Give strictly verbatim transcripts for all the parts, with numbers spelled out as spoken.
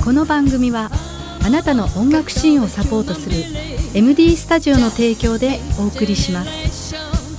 この番組はあなたの音楽シーンをサポートする エムディー スタジオの提供でお送りします。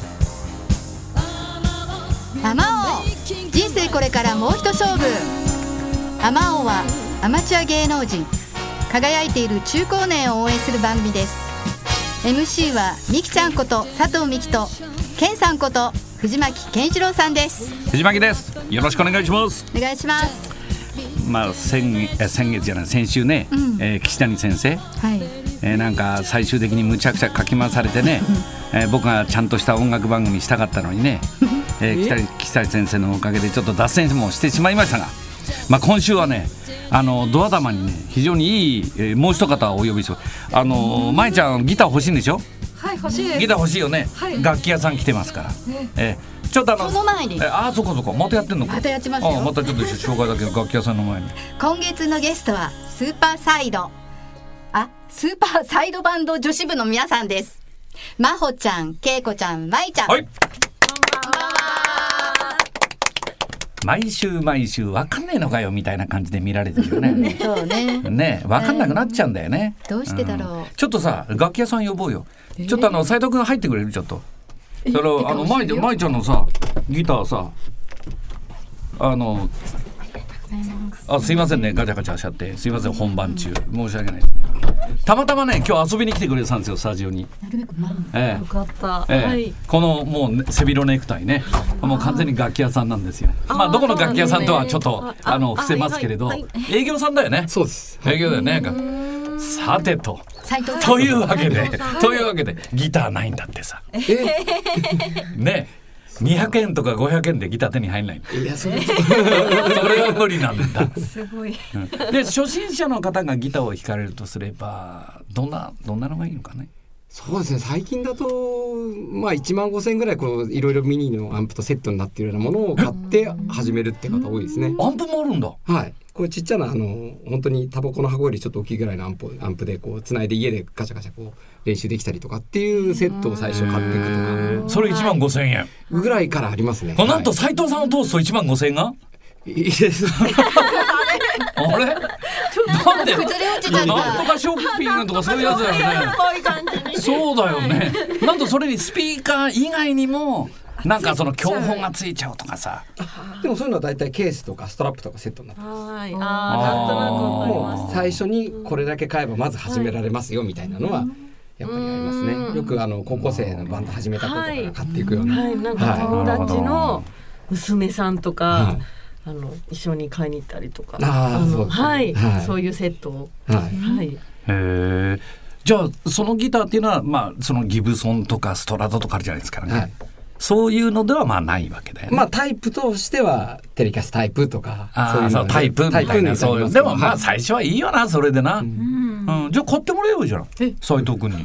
アマオン、人生これからもう一勝負。アマオンはアマチュア芸能人、輝いている中高年を応援する番組です。 エムシー はみきちゃんこと佐藤美希とケンさんこと藤巻健一郎さんです。 藤巻です。よろしくお願いします。 お願いします。 まあ、先, 先月じゃない先週ね、うんえー、岸谷先生、はいえー、なんか最終的にむちゃくちゃかき回されてね、えー、僕がちゃんとした音楽番組したかったのにね、えー、岸谷、岸谷先生のおかげでちょっと脱線もしてしまいましたが、まあ、今週はねあのドア玉にね非常にいい、えー、もう一方をお呼びして、あの舞ちゃんギター欲しいんでしょ。 はい欲しいです。 ギター欲しいよね、はい、楽器屋さん来てますから、ねえーちょっとあのその前にああそこそこまたやってんのか。 またやってますよ。 あまたちょっと紹介だけど楽器屋さんの前に今月のゲストはスーパーサイドあスーパーサイドバンド女子部の皆さんです。まほちゃん、けいこちゃん、まいちゃん、はい、こんばんは。 毎週毎週わかんねえのかよみたいな感じで見られてるよねそうねねわかんなくなっちゃうんだよね、 えー、どうしてだろう、うん、 ちょっとさ楽器屋さん呼ぼうよ、えー、ちょっとあの斉藤くん入ってくれる。ちょっとそれあのまいちゃんのさギターさあのあすいませんねガチャガチャしちゃってすいません本番中申し訳ないですね。たまたまね今日遊びに来てくれたんですよスタジオに。 ええ、よかった、 ええはい、 このもう背広ネクタイねもう完全に楽器屋さんなんですよ。まあどこの楽器屋さんとはちょっと あ, あの伏せますけれど、はいはい、営業さんだよね。 そうです営業だよね。さてとというわけでというわけでギターないんだってさねにひゃくえんとかごひゃくえんでギター手に入らない。 いやそれそれは無理なんだすごい、 うん、で初心者の方がギターを弾かれるとすればどんなどんなのがいいのかね。 そうですね最近だとまあいちまんごせんえんぐらいこういろいろミニのアンプとセットになっているようなものを買って始めるって方多いですね。 アンプもあるんだ。 はいこれちっちゃなあの本当にタバコの箱よりちょっと大きいぐらいのアンプ、アンプでこうつないで家でガチャガチャこう練習できたりとかっていうセットを最初買っていくとか。 それいちまんごせんえんぐらいからありますね。 なんと斉藤さんを通すといちまんごせんえんがいいですあれなんで崩れ落ちちゃった。 なんとかショッピングとかそういうやつだよねそうだよね。なんとそれにスピーカー以外にもなんかその強本がついちゃうとかさ。 でもそういうのはだいたいケースとかストラップとかセットになってます。 はいあなんとなくわかります。 もう最初にこれだけ買えばまず始められますよみたいなのはやっぱりありますね。よくあの高校生のバンド始めた子とかが買っていくような、 はいはい、なんか友達の娘さんとか、はい、あの一緒に買いに行ったりとかああそうですね、 はいはい、 そういうセットを、 はいはい、 へえ。じゃあそのギターっていうのは、まあ、そのギブソンとかストラドとかあるじゃないですかね、はい、そういうのではまあないわけだよね。 まあタイプとしてはテレキャスタイプとかそういうのそうタイプみたいなそういうでもまあ最初はいいよなそれでな、うんうん、じゃあ買ってもらえよじゃん斉藤君に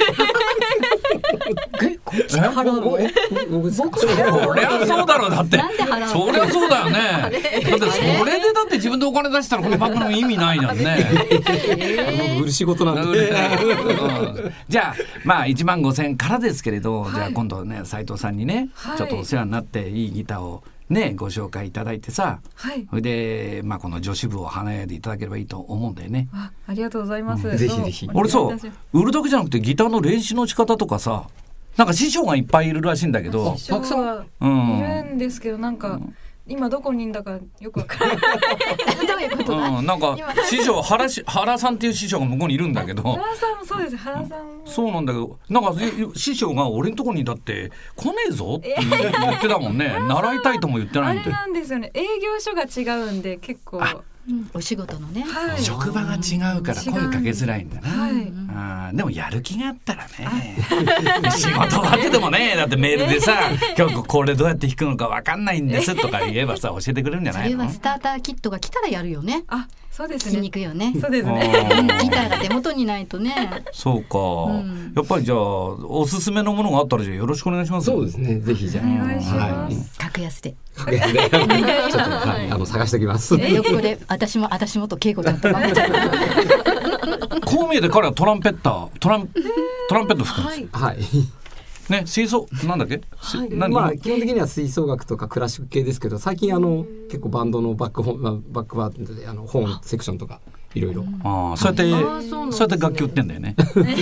えこっちで払うの？ え僕そりゃそうだろうだってそりゃそうだよねだってそれでだって自分でお金出したらこの番組意味ないじゃんね売る仕事なんで、 うん、じゃあまあいちまんごせんえんからですけれど、はい、じゃあ今度ね斉藤さんにね、はい、ちょっとお世話になっていいギターをねご紹介いただいてさ、はい、それで、まあ、この女子部を華やいでいただければいいと思うんだよね。 あ, ありがとうございます、 うん、ぜひぜひ。 俺そう売るだけじゃなくてギターの練習の仕方とかさなんか師匠がいっぱいいるらしいんだけど師匠はいるんですけどなんか、うん今どこにいんだかよくわからないどういうことだ、 うん、なんか師匠 原, し原さんっていう師匠が向こうにいるんだけど原さんもそうです原さんもそうなんだけどなんか師匠が俺のとこにだって来ねえぞって言ってたもんね習いたいとも言ってないんであれなんですよね営業所が違うんで結構うん、お仕事のね、 はい、 職場が違うから声かけづらいんだな、はい、あでもやる気があったらね仕事終わっててもねだってメールでさ、えー、今日これどうやって弾くのか分かんないんですとか言えばさ教えてくれるんじゃないの。 それはスターターキットが来たらやるよね。 あそうですね筋肉よね。 そうですねギターが手元にないとねそうか、うん、やっぱりじゃあおすすめのものがあったらじゃあよろしくお願いします。 そうですねぜひじゃあお願いします、 はい、 格安で格安でちょっと、はい、あの探しておきます。 横で私も私もと恵子ちゃんとママちゃんこう見えて彼はトランペッタートラントランペット吹くんですよ、 はいね、吹奏なんだっけ、 はい、まあ基本的には吹奏楽とかクラシック系ですけど最近あの結構バンドのバックホンバックバンドであのホーンセクションとかいろいろ。 ああ、そうやって、はい、そうやって楽器売ってんだよね。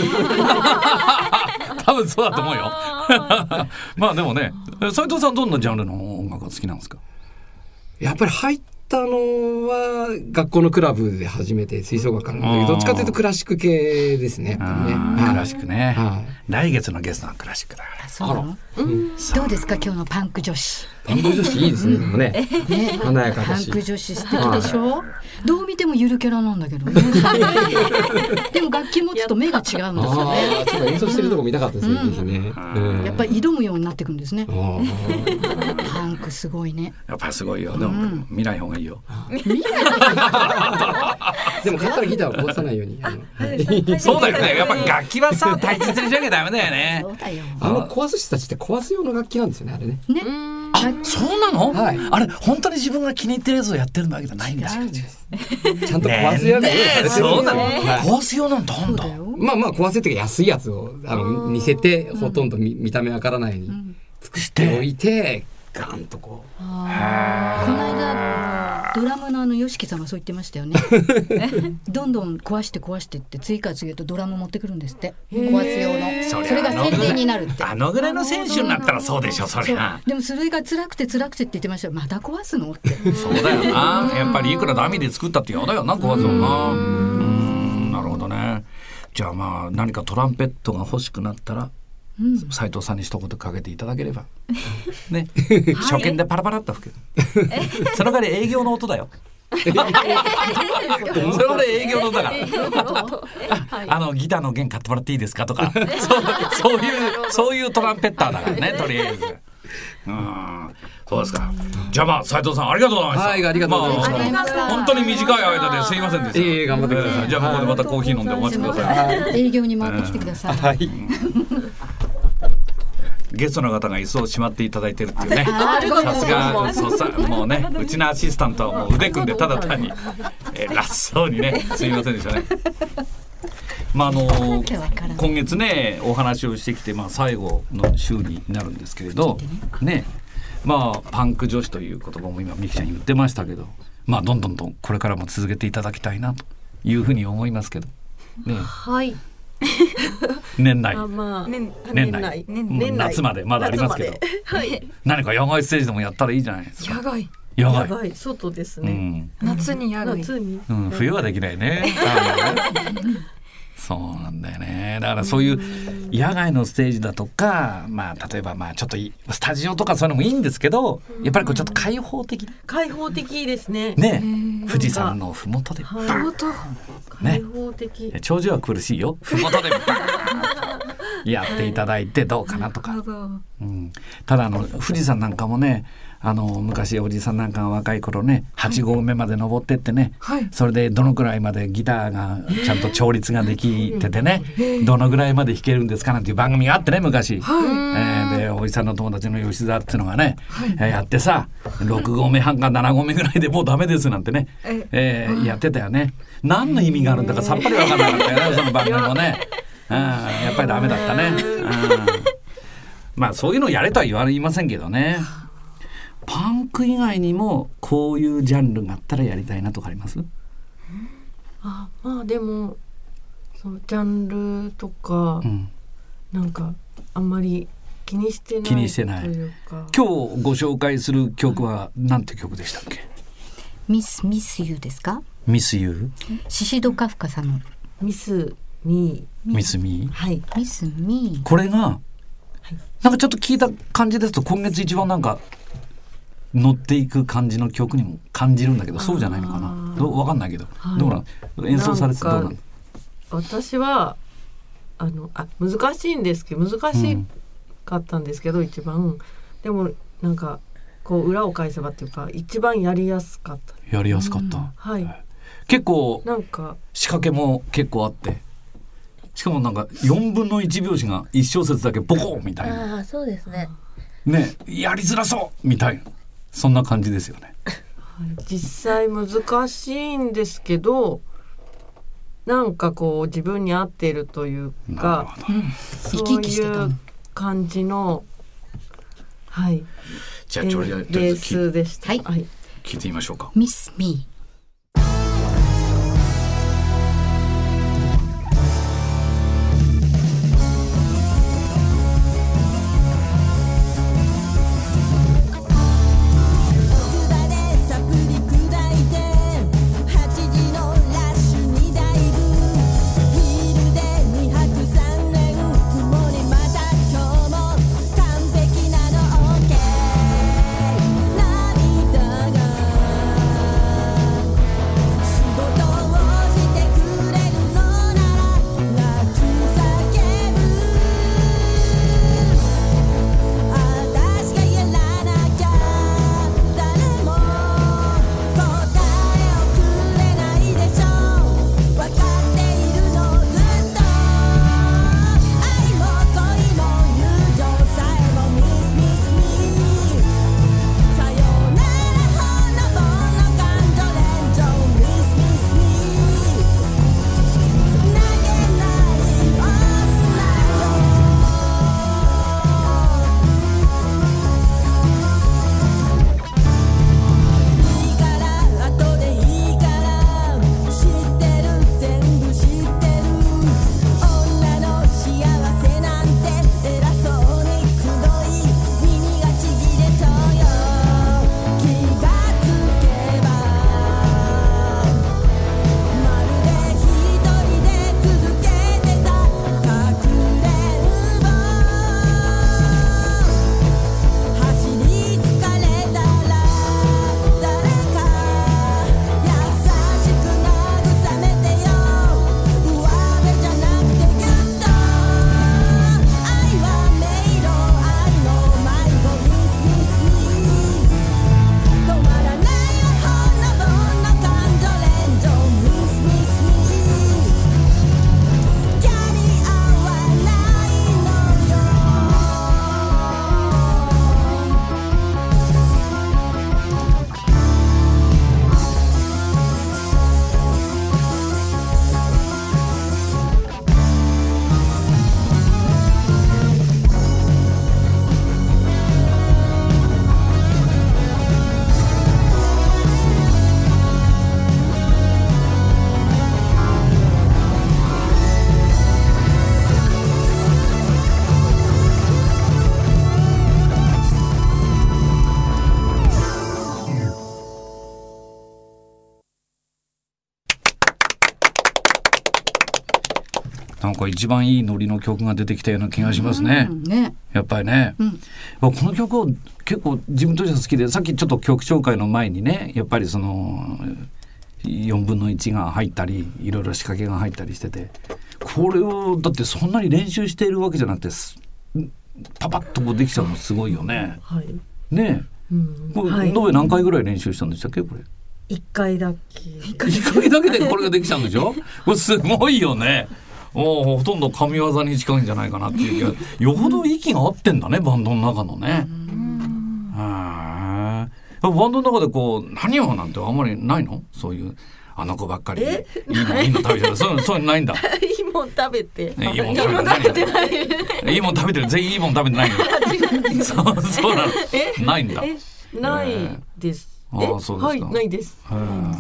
多分そうだと思うよ。まあでもね、斉藤さんどんなジャンルの音楽が好きなんですか？ やっぱり入ったのは学校のクラブで初めて吹奏楽からなんだけど、どっちかというとクラシック系ですね。やっぱりね、 クラシックね、はい、来月のゲストはクラシックだから。 そうなの、うん、どうですか今日のパンク女子。 パンク女子いいですね。でもね、ね、華やかだし。 パンク女子素敵でしょ、はい、どう見てもゆるキャラなんだけどね。でも楽器持つと目が違うんですよね。 ああ、そう演奏してるとこ見たかったですね。 うんね、うん、やっぱり挑むようになってくるんですね。パンクすごいね。 やっぱりすごいよ。でも、うん、見ない方がいいよ。 でも買ったらギターを壊さないように。 そうだよね。やっぱ楽器はさ大切にしなきゃダメだよね。 そうだよ。 あの壊す人たちって壊す用の楽器なんですよね、あれね。 ね。 あ、そうなの？ はい、 あれ本当に自分が気に入ってるやつをやってるわけじゃないんですよ。 ちゃんと壊すやつを、ねね、そうなの、はい、壊す用なんてあんだ。 まあまあ壊せっていうか安いやつをあの似せて、ほとんど 見, 見た目わからないように作っておいて、ガンとこう。 この間ドラムのあのヨシキさんがそう言ってましたよね。どんどん壊して壊してって次から次へとドラム持ってくるんですって。壊す用の そ, それが宣伝になるって。 あのぐらいの選手になったらそうでしょ。それはでもそれが辛くて辛くてって言ってましたよ。まだ壊すのって。 そうだよな。やっぱりいくらダミで作ったってやだよな、壊すのな。うん、なるほどね。じゃあまあ何かトランペットが欲しくなったら斉、うん、藤さんに一言かけていただければね、初見でパラパラっと吹く。その代わり営業の音だよ。それは営業のだから。あのギターの弦買ってもらっていいですかとか、そう、そういうそういうトランペッターだからね、とりあえず。うん、そうですか。じゃあまあ斉藤さんありがとうございました。 はい、ありがとうございました。 まあ、本当に短い間ですいませんでした。 えー、頑張ってください。 じゃあここでまたコーヒー飲んでお待ちください。 はい、営業に回ってきてください。はい。 ゲストの方が椅子をしまっていただいてるっていうね。さすがそうさ、もうね、うちのアシスタントはもう腕組んでただ単に、えー、ラッそうにね、すいませんでしたね。まああの今月ねお話をしてきて、まあ、最後の週になるんですけれどね、まあパンク女子という言葉も今ミキちゃん言ってましたけど、まあどんどんとこれからも続けていただきたいなというふうに思いますけどね。 はい。 年内、 あ、まあ、 年内、年内、夏までまだありますけど、はい、何か野外ステージでもやったらいいじゃないですか。 野外、 野外、 野外外ですね。 うん、 夏に野外、夏に、 うん、冬はできないね。そうなんだよね。だからそういう野外のステージだとか、まあ例えばまあちょっとスタジオとかそういうのもいいんですけど、やっぱりこうちょっと開放的、 開放的ですね。 ね、富士山のふもとでバーン、 開放的。 頂上は苦しいよ。ふもとでバーンやっていただいてどうかなとか。うん、ただあの富士山なんかもね。あの昔おじさんなんかが若い頃ねはち合目まで登ってってね、はい、それでどのくらいまでギターがちゃんと調律ができててね、どのぐらいまで弾けるんですかなんていう番組があってね昔、はい、えー、でおじさんの友達の吉沢っていうのがね、はい、えー、やってさろく合目半かなな合目ぐらいでもうダメですなんてね、えー、やってたよね。何の意味があるんだかさっぱり分からなかったよね、その番組もね。うん、やっぱりダメだったね。うん、まあそういうのやれとは言われませんけどね。パンク以外にもこういうジャンルがあったらやりたいなとかあります？ あ、まあでもそうジャンルとか、うん、なんかあんまり気にしてない気にしてないというか。今日ご紹介する曲は何て曲でしたっけ？ ミスミスユーですか？ ミスユー？ シシドカフカさんのミスミー。ミスミー？ はい。 ミスミー。 これが、はい、なんかちょっと聞いた感じですと今月一番なんか乗っていく感じの曲にも感じるんだけど、そうじゃないのかな、どう分かんないけど、はい、どうなん演奏されてどうなん私はあのあ難しいんですけど難しかったんですけど、うん、一番でもなんかこう裏を返せばっていうか一番やりやすかったやりやすかった、うん、 はい、 結構なんか仕掛けも結構あって、しかもなんかよんぶんのいち拍子がいち小節だけボコーみたいな。 あ、そうですね。 ね、やりづらそうみたいな、そんな感じですよね。 実際難しいんですけど、なんかこう自分に合っているというか、そういう感じの、はい、 じゃあとりあえずレースでした。はい、 聞いてみましょうか。 Miss Me。 か一番いいノリの曲が出てきたような気がしますね、 うんね、 やっぱりね、うん、この曲を結構自分としては好きで、さっきちょっと曲紹介の前にね、やっぱりそのよんぶんのいちが入ったりいろいろ仕掛けが入ったりしてて、これをだってそんなに練習しているわけじゃなくてパパッとこうできちゃうのすごいよね、はい、ねえ、うん、これ、はい、延べ何回ぐらい練習したんでしたっけこれ。 いっかいだけいっかいだけでこれができちゃうんでしょこれすごいよね。おほとんど神業に近いんじゃないかなっていう気が、よほど息が合ってんだねバンドの中のね。うんあバンドの中でこう何をなんてあんまりないの、そういうあの子ばっかりいいのいいの食べてるそういうのないんだ。 いいもん食べて、 ね、いいもん食べてないいいもん食べてる、全員いいもん食べてないのそうそうなのないんだ。 ないです、 えー、あそうですか、はい、 ないです、うん、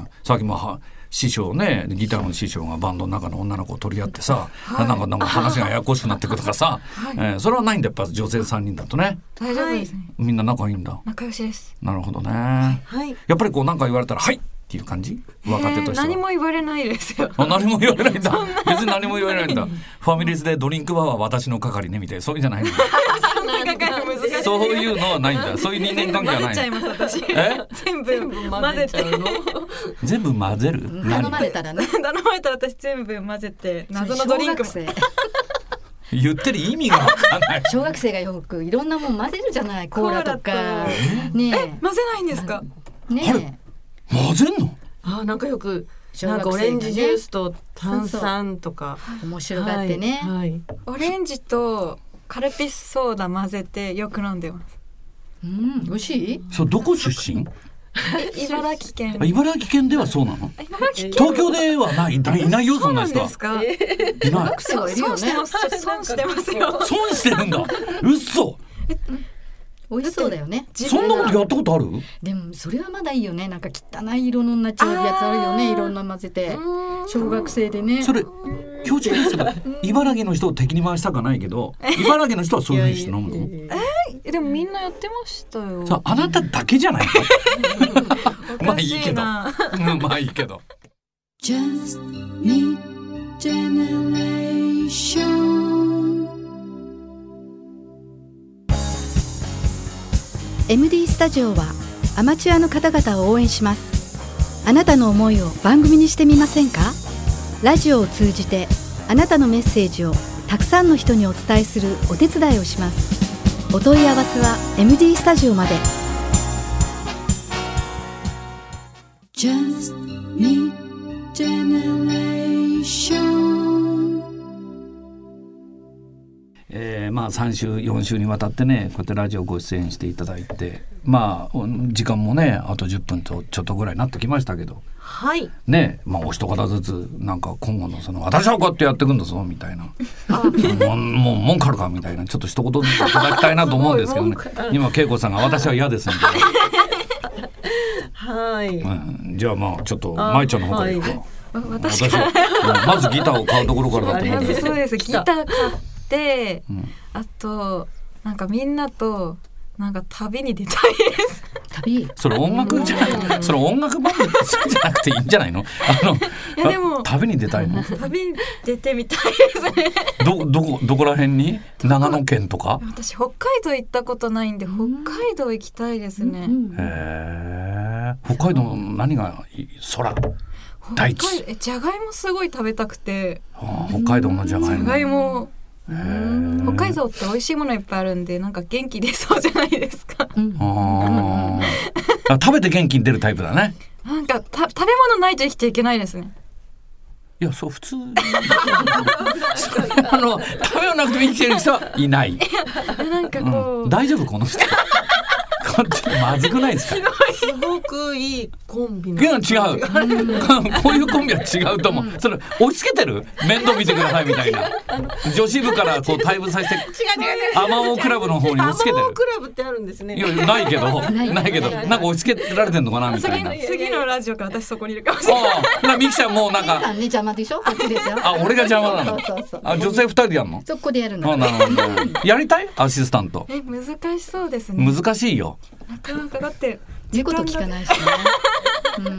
さっきもは師匠ね、ギターの師匠がバンドの中の女の子を取り合ってさ、はい、なんかなんか話がややこしくなってくるとかさ、はいえー、それはないんだ、やっぱ女性さんにんだとね。 大丈夫ですね、 みんな仲いいんだ。 仲良しです。 なるほどね、はい、やっぱりこう何か言われたらはいっていう感じ、若手としては。 何も言われないですよ。 あ何も言われないんだ別に何も言われないんだファミレスでドリンクバーは私の係ねみたいな、そういうんじゃないんだそんな係難しい。 そういうのはないんだ。そういう人間関係はない。 混ぜちゃいます私。 え全部混ぜて全部混ぜる。 頼まれたらね頼まれたら私全部混ぜて謎のドリンクも言ってる意味が分かんない小学生がよくいろんなもん混ぜるじゃない、コーラとかねえ混ぜないんですかねえ混ぜんの。 あなんかよくなんかオレンジジュースと炭酸とか面白がってね、はいはい、 オレンジとカルピスソーダ混ぜてよく飲んでます。 うん美味しい。 そうどこ出身茨城県。 茨城県ではそうなの。東京ではないいないよそんな人は。 そうなんですか。いない。 損してます損してますよ。 損してるんだ。嘘。 美味しそうだよね。 そんなことやったことある？ でもそれはまだいいよね。なんか汚い色のなっちゃうやつあるよね。いろんな混ぜて小学生でね。 それ標準ですが茨城の人を敵に回したかないけど茨城の人はそういうふうにして飲むの。 えー、でもみんなやってましたよ。 さあなただけじゃないかまあいいけどまあいいけどJust Meet Generation エムディー スタジオはアマチュアの方々を応援します。あなたの思いを番組にしてみませんか？ラジオを通じてあなたのメッセージをたくさんの人にお伝えするお手伝いをします。お問い合わせは エムディー スタジオまで。 Just Meet Generation えー、まあさん週よん週にわたってねこうやってラジオご出演していただいて、まあ時間もねあとじゅっぷんとちょっとぐらいになってきましたけど、 はいねまあお一方ずつなんか今後のその私はこうやってやっていくんだぞみたいなもうもう文句あるかみたいなちょっと一言ずついただきたいなと思うんですけどね今恵子さんが私は嫌ですみたいなはい、うん、じゃあまあちょっと舞ちゃんの方からいくか、 はい、私はまずギターを買うところからだと思うんですそうですギター買で、うん、あとなんかみんなとなんか旅に出たいです旅それ音楽じゃなくてそれ音楽番組じゃなくていいんじゃないのあのいやでも旅に出たいの旅に出てみたいですねどどこどこら辺に長野県とか私北海道行ったことないんで、うん、北海道行きたいですね、うん、 へー北海道の何がいい空大地えじゃがいもすごい食べたくて、 はあ、北海道のじゃがいもじゃがいも北海道って美味しいものいっぱいあるんでなんか元気出そうじゃないですか、うん、 あ食べて元気に出るタイプだねなんかた食べ物ないと生きちゃいけないですねいやそう普通あの食べ物なくても生きてる人はいないいやなんかこう、 うん、大丈夫この人まずくないですかすごくいいコンビいや違うこういうコンビは違うと思う、うん、それ押し付けてる面倒見てくださいみたいな女子部からこう退部させてアマオクラブの方に押し付けてるアマオクラブってあるんですねいやないけどないけどなんか押し付けられてんのかなみたいな次, 次のラジオから私そこにいるかもしれないああミキちゃんもうなんか邪魔でしょこっちですよあ俺が邪魔なのそうそうそうあ女性ふたりでやるのそこでやるのあなるほど、ね、やりたいアシスタントえ難しそうですね難しいよなかなかだって言うこと聞かないしね、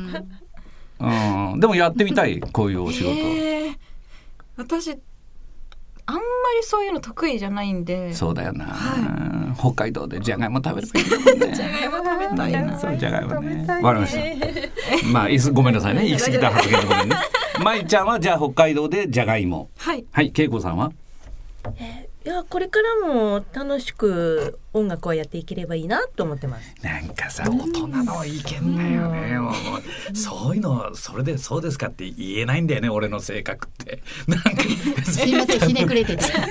うんうん、でもやってみたいこういうお仕事、 えー、私あんまりそういうの得意じゃないんで。 そうだよな、 は北海道でじゃがいも食べればいいんだもんね。 じゃがいも食べたいな。 そうじゃがいもね。わかりました。まあいすごめんなさいね、行き過ぎた発言でごめんね。まいちゃんはじゃあ北海道でじゃがいも。 はいはい、けいこさんは。 えーいやこれからも楽しく音楽をやっていければいいなと思ってます。 なんかさ、大人の意見だよね。もうそういうのそれでそうですかって言えないんだよね、俺の性格って。なんかすいません、ひねくれててこ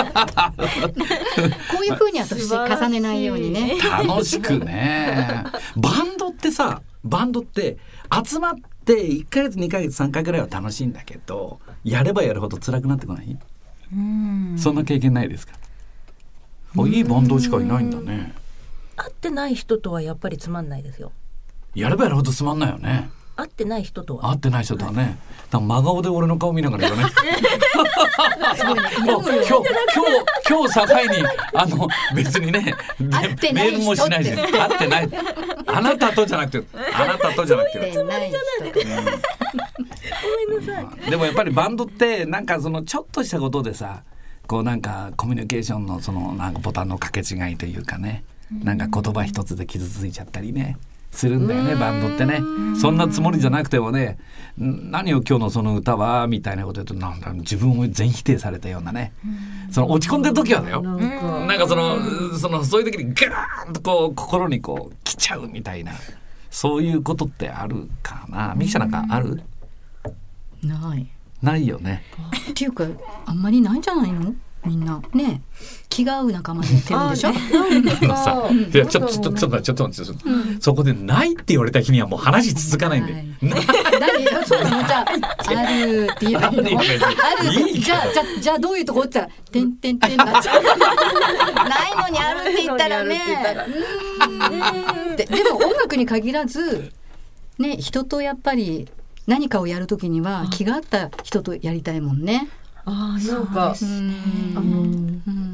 ういう風にはとして重ねないようにね。 楽しくね。バンドってさ、バンドって集まっていっかげつにかげつさんかいぐらいは楽しいんだけど、やればやるほど辛くなってこない？うんそんな経験ないですか？あ、いいバンドしかいないんだね。 会ってない人とはやっぱりつまんないですよ。 やればやるほどつまんないよね。 会ってない人とは会ってない人とはね、はい、だから真顔で俺の顔見ながら言わないもう今日今日今日境にあの別にね会ってない人ってメールもしないで会ってないあなたとじゃなくてあなたとじゃなくて会ってない人ごめんなさい。 でもやっぱりバンドってなんかそのちょっとしたことでさ、こうなんかコミュニケーションのそのなんかボタンの掛け違いというかね、なんか言葉一つで傷ついちゃったりねするんだよね、バンドってね。そんなつもりじゃなくてもね、何を今日のその歌はみたいなこと言うと、なんだ自分を全否定されたようなね、その落ち込んでる時はだよ、なんか、なんかそのそのそういう時にガーンとこう心にこう来ちゃうみたいな、そういうことってあるかな。ミキちゃんなんかある？ ないないよね。 っていうかあんまりないんじゃないの、みんなね。気が合う仲間でやってるんでしょ。 あのさ、いやちょっとちょっとちょっとちょっと待って、うん、そこでないって言われた日にはもう話続かないんで。 ない。そうじゃああるって言えばいいの。ある。じゃあじゃあじゃあどういうとこって言ったらてんてんてんなっちゃう。ないのにあるって言ったらね。うんででも音楽に限らずね、人とやっぱり何かをやるときには気が合った人とやりたいもんね。 ああ、なんか、 ね、 あの、うん、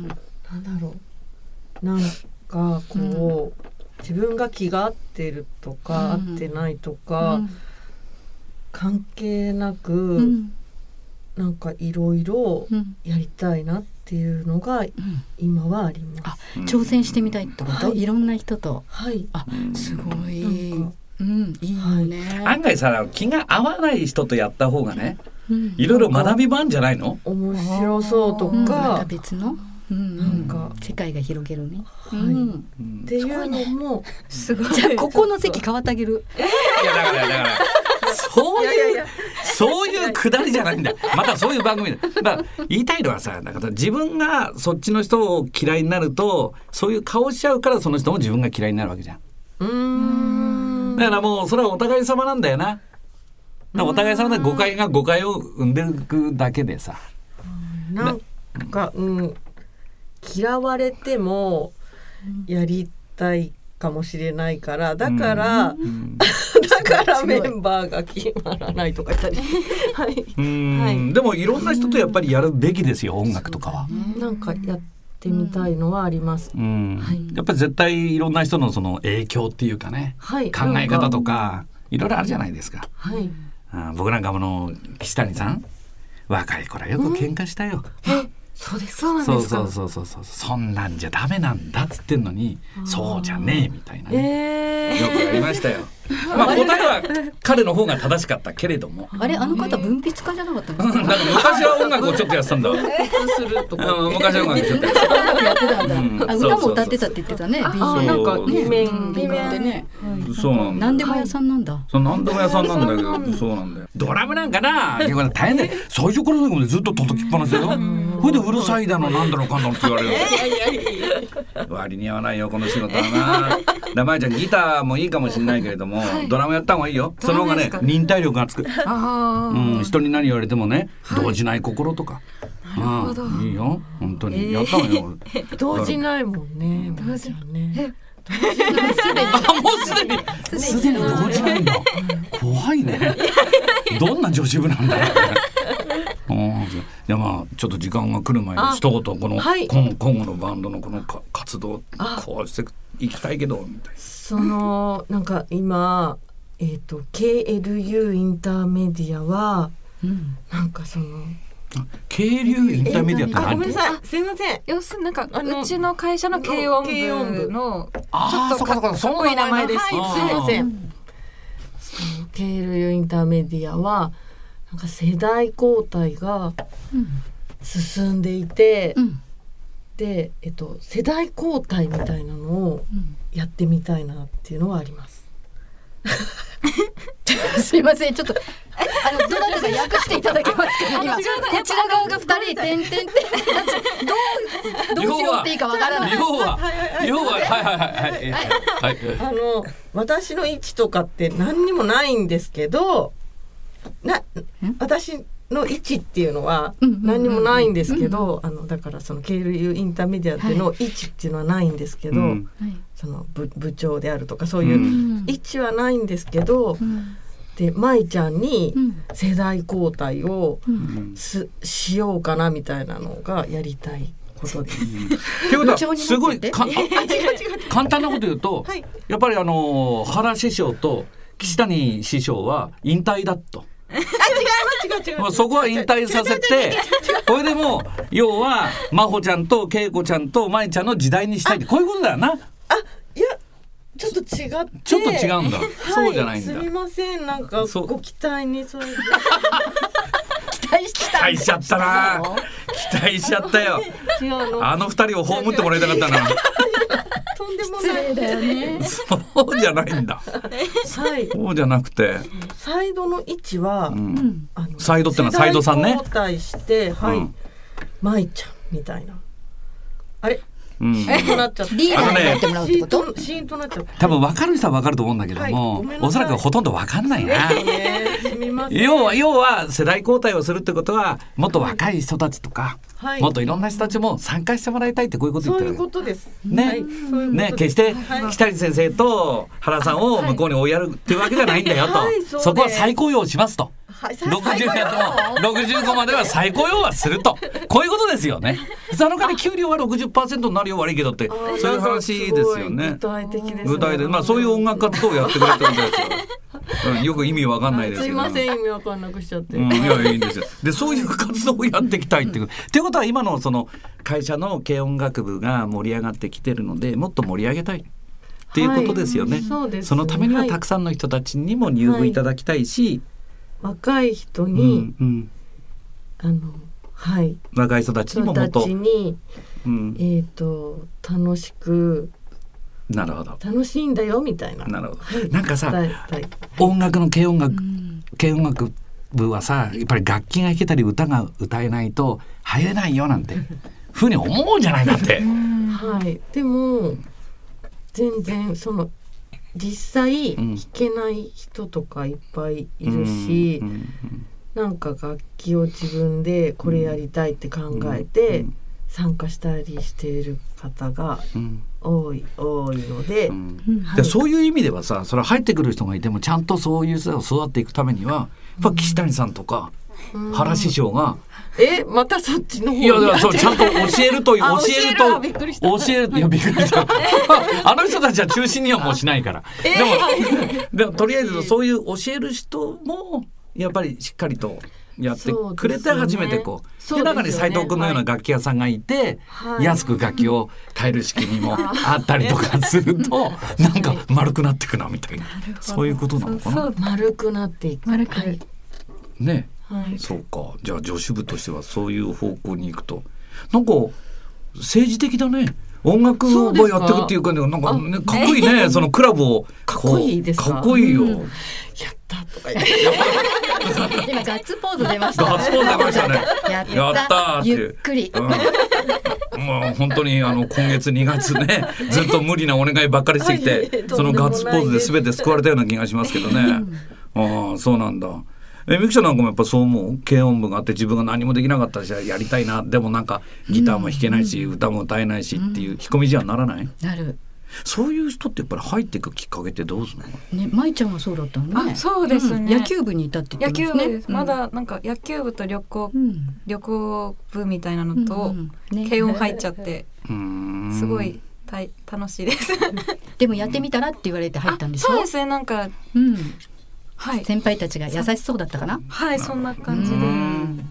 なんだろう、なんかこう、うん、自分が気が合ってるとか、うん、合ってないとか、うん、関係なく、うん、なんかいろいろやりたいなっていうのが今はあります。 あ、挑戦してみたいってこと？はい、いろんな人と。 はい。 あ、すごい。うん、いいよね。 案外さ、気が合わない人とやった方がね、いろいろ学びもあるんじゃないの？ 面白そうとか、 また別の、うん、なんか世界が広げるね。 はい。うん、っていうのもすごい。じゃあここの席変わってあげる。 いやだからだからそういういやいやそういうくだりじゃないんだ。またそういう番組だ。だから言いたいのはさ、だから自分がそっちの人を嫌いになると、そういう顔しちゃうからその人も自分が嫌いになるわけじゃん。うーん。だからもうそれはお互い様なんだよな。お互い様で誤解が誤解を生んでいくだけでさ、 なんか、うん、嫌われてもやりたいかもしれないから、だから、うん、だからメンバーが決まらないとか言ったりはい、 うん、はい、でもいろんな人とやっぱりやるべきですよ、音楽とかは。 なんかやってみたいのはあります、 うんはい、やっぱり絶対いろんな人のその影響っていうかね、はい、考え方とかいろいろあるじゃないですか。はい、あ僕なんかもの岸谷さん、若い頃はよく喧嘩したよ。 え、そうです、そうなんですか。 そうそうそうそう、そんなんじゃダメなんだっつってんのに、そうじゃねえみたいな、ね、えー、よくやりましたよ。まあ答えは彼の方が正しかったけれども、 あれ、あの方文筆家じゃなかったんですか？ なんか昔は音楽をちょっとやってたんだ。 するとか昔は音楽ちょっとやってたんだ。うん、あ、歌も歌ってたって言ってたね。 あ、なんかイメンビメンでね。 そうなんだ。 何でも屋さんなんだ。 そう、何でも屋さんなんだけど、そうなんだよ。ドラムなんかな、結構大変で、最初から最後までずっと叩きっぱなしだよ。それでうるさいだのなんだのかんだのって言われる。割に合わないよこの仕事はな。名前ちゃんギターもいいかもしれないけれども、ドラムやった方がいいよ。その方がね、忍耐力がつく。うん、人に何言われてもね、動じない心とか。なるほど。いいよ、本当にやったのよ。 動じないもんね。動じないね。 もうすでにすでに動じないんだ。怖いね。どんな女子部なんだろうね。いや、まあちょっと時間が来る前に一言この、はい、今, 今後のバンドのこのか活動こうしていきたいけどみたいな。 そのなんか今えっ、ー、と ケーエルユー インターメディアは、うん、なんかその渓流インターメディアって何？ あ、ごめんなさい、すいません。 要するになんかあのうちの会社の軽音部のちょっとかっこいい名前です。 はい、すいません。その渓流インターメディアはなんか世代交代が進んでいて、うん、で、えっと、世代交代みたいなのをやってみたいなっていうのはあります。 すいません、ちょっとあのどなたか訳していただけますか。今こちら側がふたり点々点どうどうしようっていいかわからない。 要は要ははいはいはいはいはい。 あの私の位置とかって何にもないんですけど、な私の位置っていうのは何にもないんですけど、あのだからその渓流インターメディアっていうの位置っていうのはないんですけど、はい、その 部, 部長であるとかそういう位置はないんですけど、うん、で舞ちゃんに世代交代をす、うん、しようかなみたいなのがやりたいことです。 ってことはすごいか簡単なこと言うと、はい、やっぱりあの原師匠と岸谷師匠は引退だと。 あ、違います違う違う違う。 そこは引退させて、これでも要は真帆ちゃんと恵子ちゃんと舞ちゃんの時代にしたいってこういうことだよな。 あ、いやちょっと違ってちょっと違うんだ、はい、そうじゃないんだ。 すみません、なんかご期待にそういう期待し期待しちゃったな期待しちゃったよ。あの二人を葬ってもらいたかったな。 とんでもないだよね。 そうじゃないんだ、 はい、 そうじゃなくてサイドの位置は、うん、あのサイドってのはサイドさんね、 交代して、はい、うん、舞ちゃんみたいなあれ、うん、シーンとなっちゃったリーダーになってもらうってこと？ シーンとなっちゃった。 多分分かる人は分かると思うんだけども、はい、おそらくほとんど分かんないな。要は要は世代交代をするってことはもっと若い人たちとか、はい、もっといろんな人たちも参加してもらいたいってこういうこと言ってる。 そういうことですね、はい、ね、決して北谷先生と原さんを向こうに追いやるっていうわけじゃないんだよと、はい、そ, そこは再雇用しますと、はい、ろくじゅうやってもろくじゅうごまでは再雇用はするとこういうことですよね。その代わり給料は ろくじゅっパーセント になるよ悪いけどってそういう話ですよね。 具体的ですね。 具体的、まあ、そういう音楽活動をやってくれてるんですよ。うん、よく意味わかんないですけど、 すいません、意味わかんなくしちゃって、 うん、いやいいんですよ。でそういう活動をやっていきたいっていうっていうことは今のその会社の軽音楽部が盛り上がってきてるのでもっと盛り上げたいっていうことですよね、はい、そうですね。そのためにはたくさんの人たちにも入部いただきたいし、 はい、若い人に、うんうん、あのはい、 若い人たちにももっと人たちに、うん、えーと楽しくなるほど楽しいんだよみたいな。 なるほど、はい、なんかさ、はい、音楽の軽音楽、うん、軽音楽部はさやっぱり楽器が弾けたり歌が歌えないと入れないよなんてふうに思うんじゃないだってはい、でも全然その実際弾けない人とかいっぱいいるし、うんうんうん、なんか楽器を自分でこれやりたいって考えて参加したりしている方が多い、うん、多いので、うんはい、でそういう意味ではさそれ入ってくる人がいてもちゃんとそういう人を育っていくためにはやっぱ岸谷さんとか、うん、原師匠がえまたそっちの方にいやだからそうちゃんと教えるという教えるとびっくりした教えるいやびっくりしたあの人たちは中心にはもうしないから、えー、でもでもとりあえずそういう教える人もやっぱりしっかりとやってくれて初めてこう、で中に斉藤君のような楽器屋さんがいて、はい、安く楽器を買える式にもあったりとかするとなんか丸くなっていくなみたいな、そういうことなのかな。 そうそう丸くなっていく丸くね、はい、そうか。じゃあ女子部としてはそういう方向に行くとなんか政治的だね。音楽をやっていくっていうか、ね、なんか、ね、かっこいいね。そのクラブをかっこいいですか。 かっこいいよ、うん、 やったとか言って今ガッツポーズ出ました。 ガッツポーズ出ましたねやった、 やったってゆっくり、 うんまあ、本当にあの今月にがつねずっと無理なお願いばっかりしてきてそのガッツポーズで全て救われたような気がしますけどねああそうなんだ。えミキちゃんなんかもやっぱそう思う。軽音部があって自分が何もできなかったしやりたいな、でもなんかギターも弾けないし、うん、歌も歌えないしっていう引っ込みじゃならない？ なる。 そういう人ってやっぱり入っていくきっかけってどうするの？ ね、舞ちゃんはそうだったのね。 あ、そうですね、 うん、野球部にいたって言ってますね。 野球部です、うん、まだなんか野球部と旅行、うん、旅行部みたいなのと、うんうんね、軽音入っちゃってすごい楽しいですでもやってみたらって言われて入ったんでしょ？ そうですね、なんか、 うんはい、先輩たちが優しそうだったかな。 はい、そんな感じで。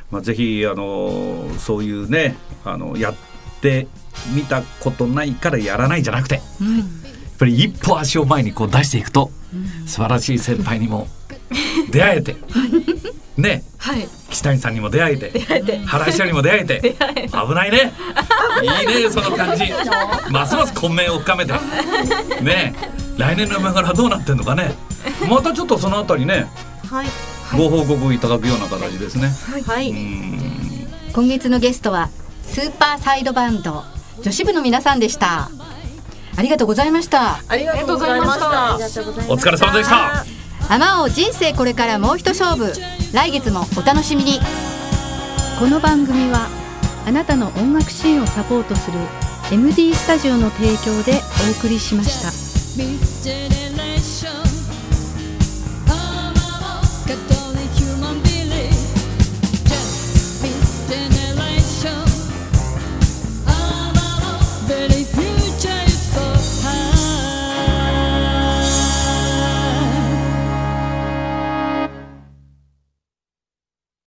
まあ、ぜひあのそういうねあのやってみたことないからやらないじゃなくて、うん、やっぱり一歩足を前にこう出していくと、うん、素晴らしい先輩にも出会えてね、はい、岸谷さんにも出会えて、出会えて原石にも出会えて出会え危ないねいいねその感じますます混迷を深めてね来年の銘柄はどうなってんのかねまたちょっとそのあたりね、はい、ご報告いただくような形ですね、はい、うーん今月のゲストはスーパーサイドバンド女子部の皆さんでした。ありがとうございました。 ありがとうございました。 お疲れ様でした。 あまおう人生これからもう一勝負、来月もお楽しみに。 この番組はあなたの音楽シーンをサポートする エムディー スタジオの提供でお送りしました。